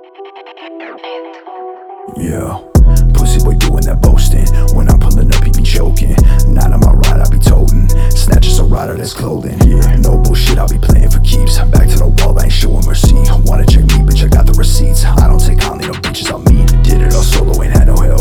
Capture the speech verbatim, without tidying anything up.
Yeah, pussy boy doing that boasting. When I'm pulling up, he be choking. Not on my ride, I be toting. Snatches a rider that's clothing. Yeah, no bullshit, I'll be playing for keeps. Back to the wall, I ain't showing mercy. Wanna check me, bitch, I got the receipts. I don't take kindly, no bitches on me. Did it all solo, ain't had no help.